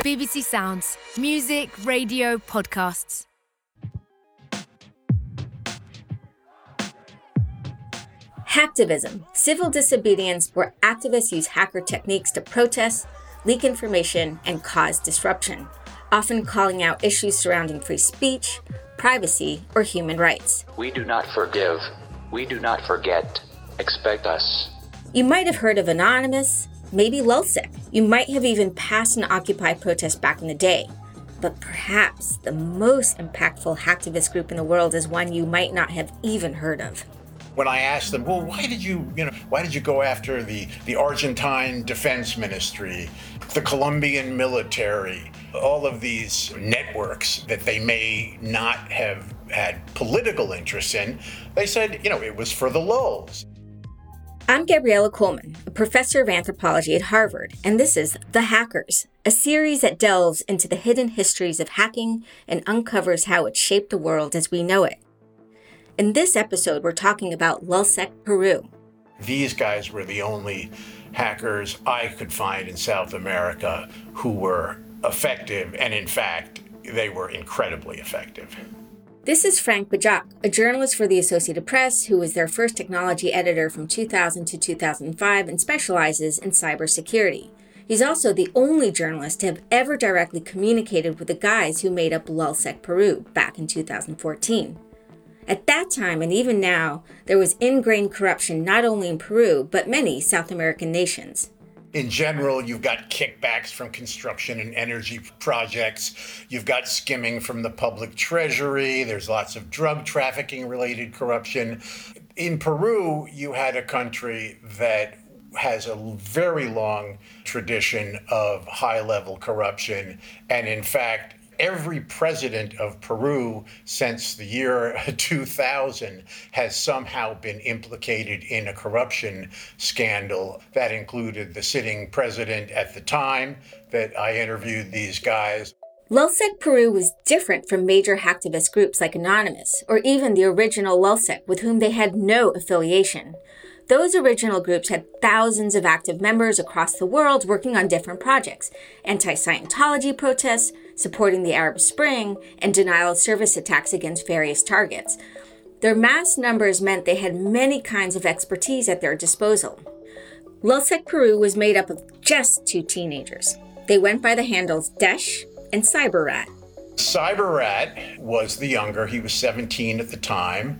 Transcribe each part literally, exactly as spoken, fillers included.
B B C Sounds. Music, radio, podcasts. Hacktivism, civil disobedience where activists use hacker techniques to protest, leak information, and cause disruption, often calling out issues surrounding free speech, privacy, or human rights. We do not forgive. We do not forget. Expect us. You might have heard of Anonymous, maybe LulzSec. You might have even passed an Occupy protest back in the day. But perhaps the most impactful hacktivist group in the world is one you might not have even heard of. When I asked them, well, why did you, you know, why did you go after the, the Argentine Defense Ministry, the Colombian military, all of these networks that they may not have had political interests in, they said, you know, it was for the lulz. I'm Gabriella Coleman, a professor of anthropology at Harvard, and this is The Hackers, a series that delves into the hidden histories of hacking and uncovers how it shaped the world as we know it. In this episode, we're talking about LulzSec Peru. These guys were the only hackers I could find in South America who were effective, and in fact, they were incredibly effective. This is Frank Bajak, a journalist for the Associated Press who was their first technology editor from two thousand to two thousand five and specializes in cybersecurity. He's also the only journalist to have ever directly communicated with the guys who made up LulzSec Peru back in two thousand fourteen. At that time, and even now, there was ingrained corruption not only in Peru, but many South American nations. In general, you've got kickbacks from construction and energy projects. You've got skimming from the public treasury. There's lots of drug trafficking related corruption. In Peru, you had a country that has a very long tradition of high-level corruption. And in fact, every president of Peru since the year two thousand has somehow been implicated in a corruption scandal. That included the sitting president at the time that I interviewed these guys. LulzSec Peru was different from major hacktivist groups like Anonymous, or even the original LulzSec with whom they had no affiliation. Those original groups had thousands of active members across the world working on different projects, anti-Scientology protests, supporting the Arab Spring, and denial of service attacks against various targets. Their mass numbers meant they had many kinds of expertise at their disposal. LulzSec Peru was made up of just two teenagers. They went by the handles Desh and CyberRat. CyberRat was the younger. He was seventeen at the time.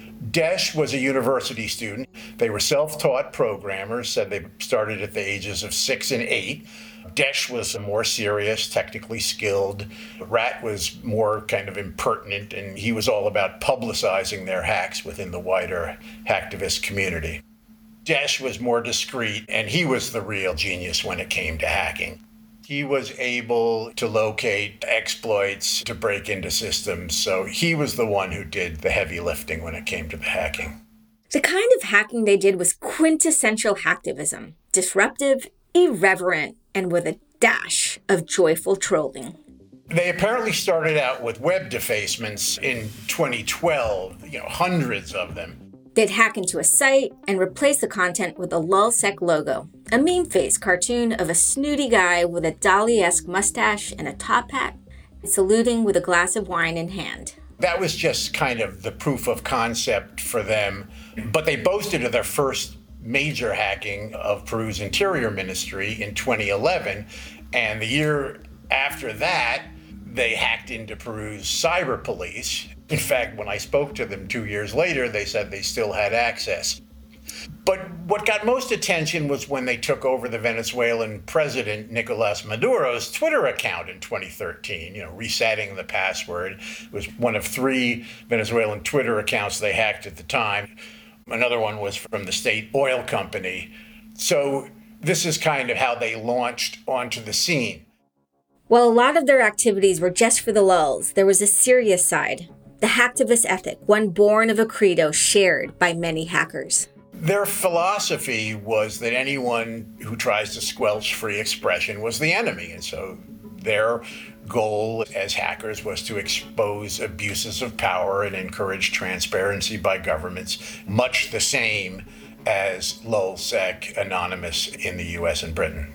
Desh was a university student. They were self-taught programmers, said they started at the ages of six and eight. Desh was more serious, technically skilled. Rat was more kind of impertinent, and he was all about publicizing their hacks within the wider hacktivist community. Desh was more discreet, and he was the real genius when it came to hacking. He was able to locate exploits to break into systems, so he was the one who did the heavy lifting when it came to the hacking. The kind of hacking they did was quintessential hacktivism, disruptive, irreverent, and with a dash of joyful trolling. They apparently started out with web defacements in twenty twelve, you know, hundreds of them. They'd hack into a site and replace the content with a LulzSec logo, a meme-face cartoon of a snooty guy with a Dali-esque mustache and a top hat, saluting with a glass of wine in hand. That was just kind of the proof of concept for them, but they boasted of their first major hacking of Peru's Interior Ministry in twenty eleven, and the year after that, they hacked into Peru's cyber police. In fact, when I spoke to them two years later, they said they still had access. But what got most attention was when they took over the Venezuelan president, Nicolas Maduro's Twitter account in twenty thirteen, you know, resetting the password. It was one of three Venezuelan Twitter accounts they hacked at the time. Another one was from the state oil company. So this is kind of how they launched onto the scene. While a lot of their activities were just for the lulz, there was a serious side. The hacktivist ethic, one born of a credo shared by many hackers. Their philosophy was that anyone who tries to squelch free expression was the enemy. And so their goal as hackers was to expose abuses of power and encourage transparency by governments, much the same as LulzSec Anonymous in the U S and Britain.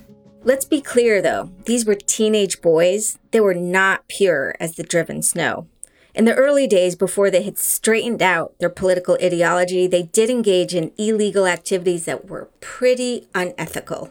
Let's be clear, though. These were teenage boys. They were not pure as the driven snow. In the early days, before they had straightened out their political ideology, they did engage in illegal activities that were pretty unethical.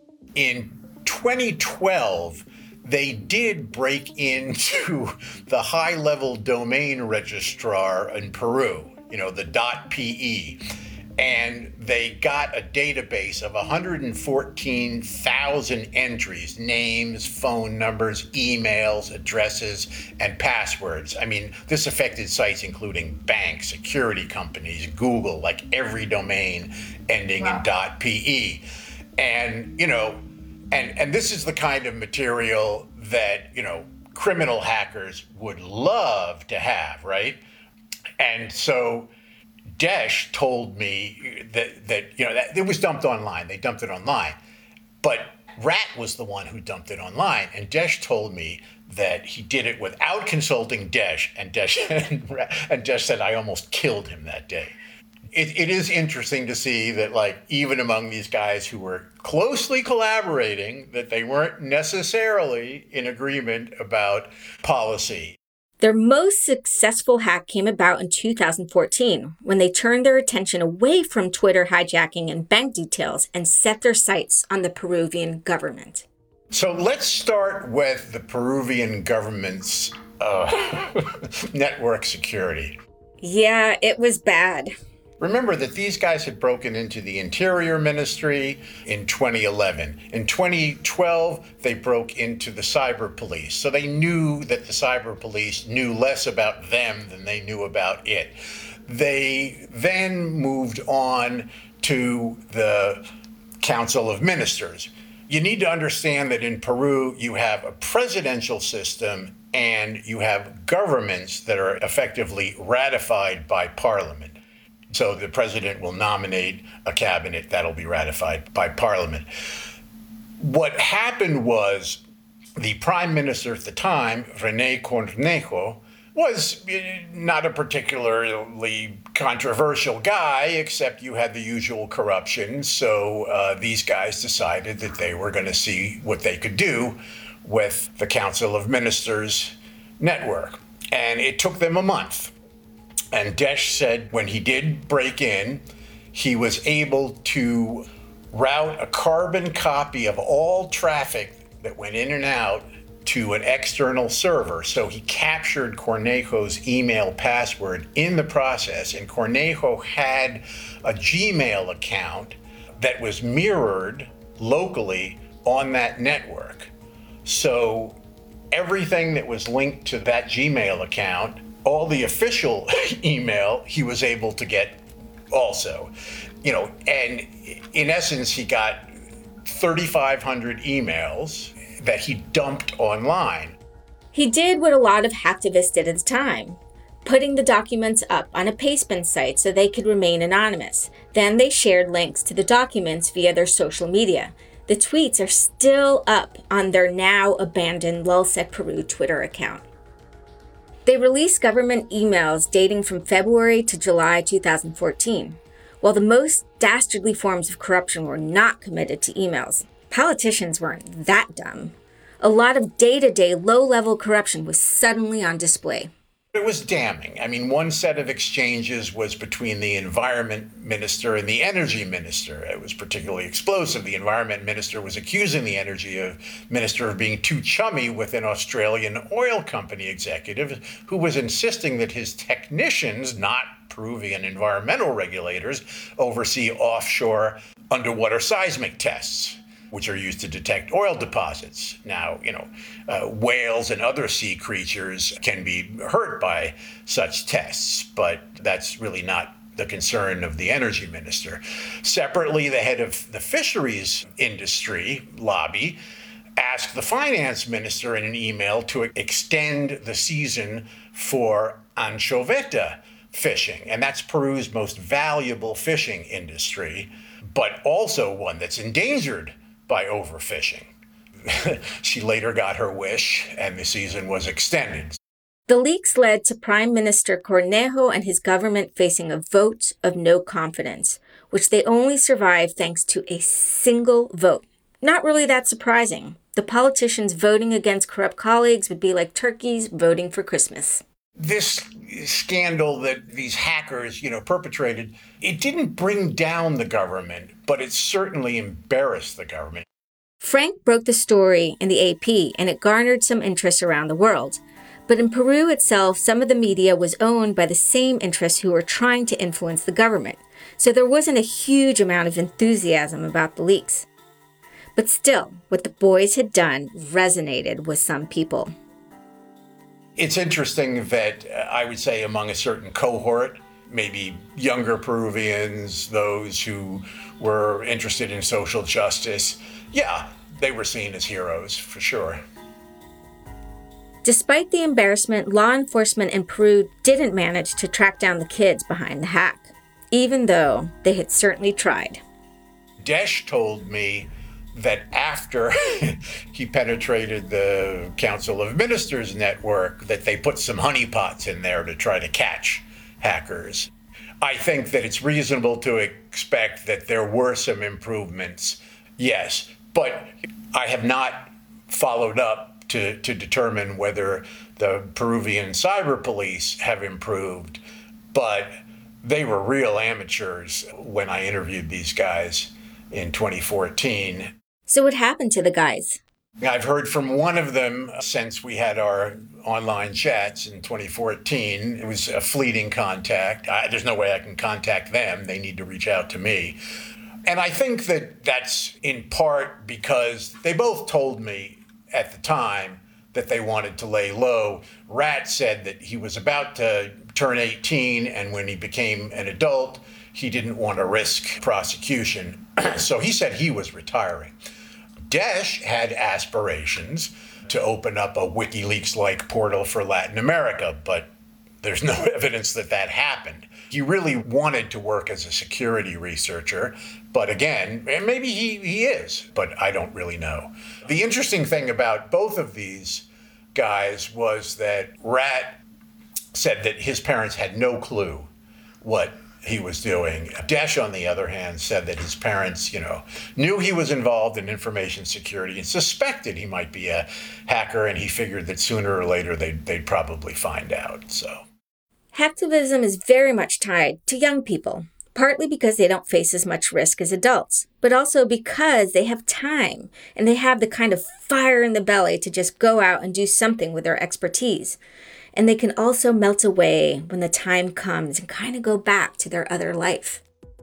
In twenty twelve, they did break into the high-level domain registrar in Peru, you know, the .pe, and they got a database of one hundred fourteen thousand entries, names, phone numbers, emails, addresses, and passwords. I mean, this affected sites including banks, security companies, Google, like every domain ending wow. in .pe. And, you know, and, and this is the kind of material that, you know, criminal hackers would love to have, right? And so Desh told me that, that you know, that it was dumped online. They dumped it online. But Rat was the one who dumped it online. And Desh told me that he did it without consulting Desh. And Desh, and Desh said, I almost killed him that day. It, it is interesting to see that, like, even among these guys who were closely collaborating, that they weren't necessarily in agreement about policy. Their most successful hack came about in two thousand fourteen, when they turned their attention away from Twitter hijacking and bank details and set their sights on the Peruvian government. So let's start with the Peruvian government's uh, network security. Yeah, it was bad. Remember that these guys had broken into the Interior Ministry in twenty eleven. In twenty twelve, they broke into the cyber police. So they knew that the cyber police knew less about them than they knew about it. They then moved on to the Council of Ministers. You need to understand that in Peru, you have a presidential system and you have governments that are effectively ratified by parliament. So the president will nominate a cabinet that'll be ratified by parliament. What happened was the prime minister at the time, René Cornejo, was not a particularly controversial guy, except you had the usual corruption. So uh, these guys decided that they were going to see what they could do with the Council of Ministers network. And it took them a month. And Desh said when he did break in, he was able to route a carbon copy of all traffic that went in and out to an external server. So he captured Cornejo's email password in the process, and Cornejo had a Gmail account that was mirrored locally on that network. So everything that was linked to that Gmail account, all the official email, he was able to get also. You know, and in essence, he got thirty-five hundred emails that he dumped online. He did what a lot of hacktivists did at the time, putting the documents up on a pastebin site so they could remain anonymous. Then they shared links to the documents via their social media. The tweets are still up on their now abandoned Lulzsec Peru Twitter account. They released government emails dating from February to July two thousand fourteen. While the most dastardly forms of corruption were not committed to emails, politicians weren't that dumb. A lot of day-to-day low-level corruption was suddenly on display. It was damning. I mean, one set of exchanges was between the environment minister and the energy minister. It was particularly explosive. The environment minister was accusing the energy minister of being too chummy with an Australian oil company executive who was insisting that his technicians, not Peruvian environmental regulators, oversee offshore underwater seismic tests, which are used to detect oil deposits. Now, you know, uh, whales and other sea creatures can be hurt by such tests, but that's really not the concern of the energy minister. Separately, the head of the fisheries industry lobby asked the finance minister in an email to extend the season for anchoveta fishing, and that's Peru's most valuable fishing industry, but also one that's endangered by overfishing. She later got her wish, and the season was extended. The leaks led to Prime Minister Cornejo and his government facing a vote of no confidence, which they only survived thanks to a single vote. Not really that surprising. The politicians voting against corrupt colleagues would be like turkeys voting for Christmas. This scandal that these hackers, you know, perpetrated, it didn't bring down the government, but it certainly embarrassed the government. Frank broke the story in the A P, and it garnered some interest around the world. But in Peru itself, some of the media was owned by the same interests who were trying to influence the government. So there wasn't a huge amount of enthusiasm about the leaks. But still, what the boys had done resonated with some people. It's interesting that uh, I would say among a certain cohort, maybe younger Peruvians, those who were interested in social justice, yeah, they were seen as heroes for sure. Despite the embarrassment, law enforcement in Peru didn't manage to track down the kids behind the hack, even though they had certainly tried. Desh told me that after he penetrated the Council of Ministers network, that they put some honeypots in there to try to catch hackers. I think that it's reasonable to expect that there were some improvements, yes, but I have not followed up to, to determine whether the Peruvian cyber police have improved, but they were real amateurs when I interviewed these guys in twenty fourteen. So what happened to the guys? I've heard from one of them since we had our online chats in twenty fourteen. It was a fleeting contact. I, there's no way I can contact them. They need to reach out to me. And I think that that's in part because they both told me at the time that they wanted to lay low. Rat said that he was about to turn eighteen, and when he became an adult, he didn't want to risk prosecution. So he said he was retiring. Desh had aspirations to open up a WikiLeaks-like portal for Latin America, but there's no evidence that that happened. He really wanted to work as a security researcher, but again, maybe he, he is, but I don't really know. The interesting thing about both of these guys was that Rat said that his parents had no clue what he was doing. Desh, on the other hand, said that his parents, you know, knew he was involved in information security and suspected he might be a hacker, and he figured that sooner or later they'd, they'd probably find out, so. Hacktivism is very much tied to young people, partly because they don't face as much risk as adults, but also because they have time and they have the kind of fire in the belly to just go out and do something with their expertise. And they can also melt away when the time comes and kind of go back to their other life.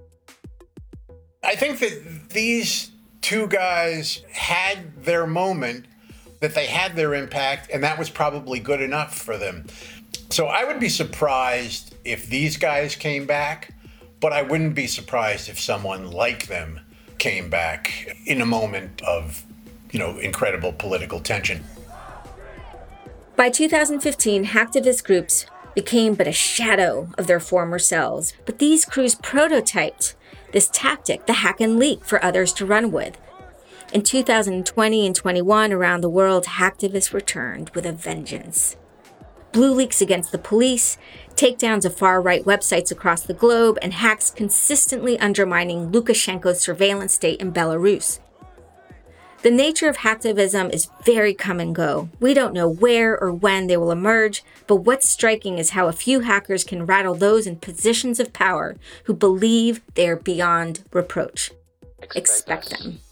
I think that these two guys had their moment, that they had their impact, and that was probably good enough for them. So I would be surprised if these guys came back, but I wouldn't be surprised if someone like them came back in a moment of, you know, incredible political tension. By two thousand fifteen, hacktivist groups became but a shadow of their former selves. But these crews prototyped this tactic, the hack and leak, for others to run with. In two thousand twenty and twenty-one, around the world, hacktivists returned with a vengeance. Blue leaks against the police, takedowns of far-right websites across the globe, and hacks consistently undermining Lukashenko's surveillance state in Belarus. The nature of hacktivism is very come and go. We don't know where or when they will emerge, but what's striking is how a few hackers can rattle those in positions of power who believe they are beyond reproach. Expect, Expect them.